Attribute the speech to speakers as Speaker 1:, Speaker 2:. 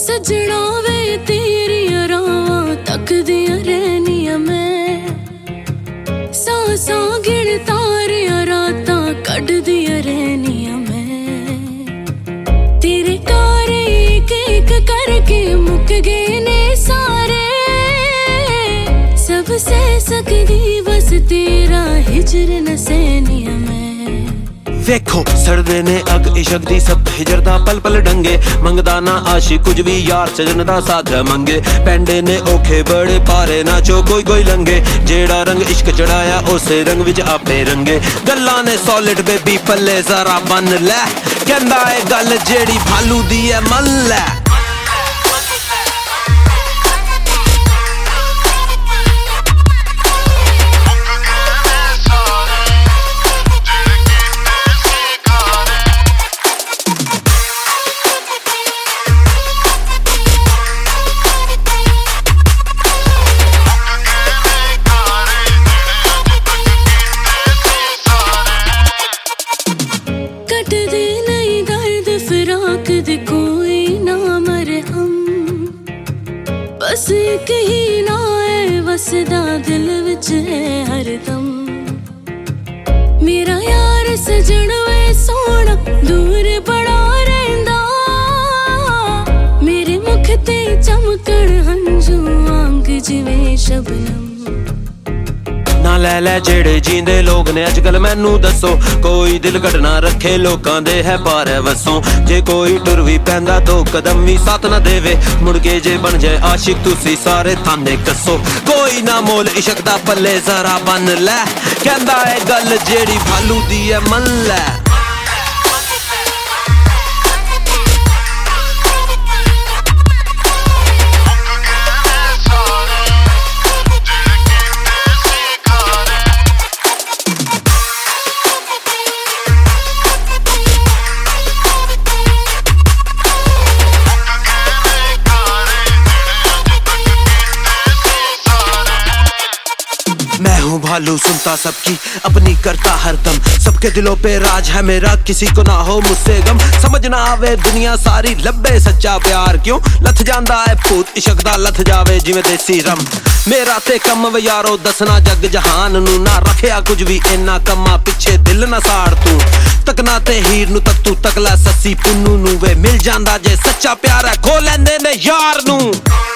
Speaker 1: सजना वे तेरियां रावां तकदियां रहनियां मैं, सांसां गिण तारियां रातां कड्डदियां रहनियां मैं। तेरे कारे एक एक करके मुक गए ने सारे, सब सह सकदी बस तेरा हिजर न सहनियां मैं।
Speaker 2: वेखो सड़दे ने अग इशक दी सब हिजर दा पल पल डंगे, मंगदा ना आशिक कुछ भी यार सजन दा साथ मंगे। पैंडे ने औखे बड़े पारे ना चो कोई कोई लंगे, जेड़ा रंग इश्क चढ़ाया उसे रंग विच आपे रंगे। गल्लां ने सॉलिड बेबी पल्ले जरा बन लै, कहंदा ए गल जेड़ी भालू दी है मन लै।
Speaker 1: कोई ना मरे हम, बस एक ही ना है वसदा दिल विच है हरदम। मेरा यार सजन वे सोना दूर बड़ा रहिंदा, मेरे मुख ते चमकण हंझू आंग जिवें शबनम।
Speaker 2: ना लै लै जेड़े जींदे लोग ने अजकल मैनू दसो, कोई दिल घटना रखे लोकां दे है पारे वसों। जे कोई टुर भी पैंदा दो कदम भी साथ ना देवे, मुड़के जे बन जाए आशिक तुसी सारे थाने कसो। कोई ना मोल इश्क दा पल्ले जरा बन लै, कहंदा ए गल जेड़ी भालू दी है मन लै। मैं हूँ भालू सुनता सबकी अपनी करता हर दम, सबके दिलों पे राज है मेरा किसी को ना हो मुझसे गम। समझ ना आवे दुनिया सारी लब्बे सच्चा प्यार क्यों, लथ जांदा है भूत इश्क दा लथ जावे जिवें देसी रम। मेरा ते कम व यारो दसना जग जहान नू, ना रखिया कुछ भी इन्ना कम्मा पिछे दिल ना साड़ तू। तकना ते हीर नू तक तू तकला सस्सी पुन्नू नू, वे मिल जांदा जे सच्चा प्यार है खो लैंदे ने यार नू।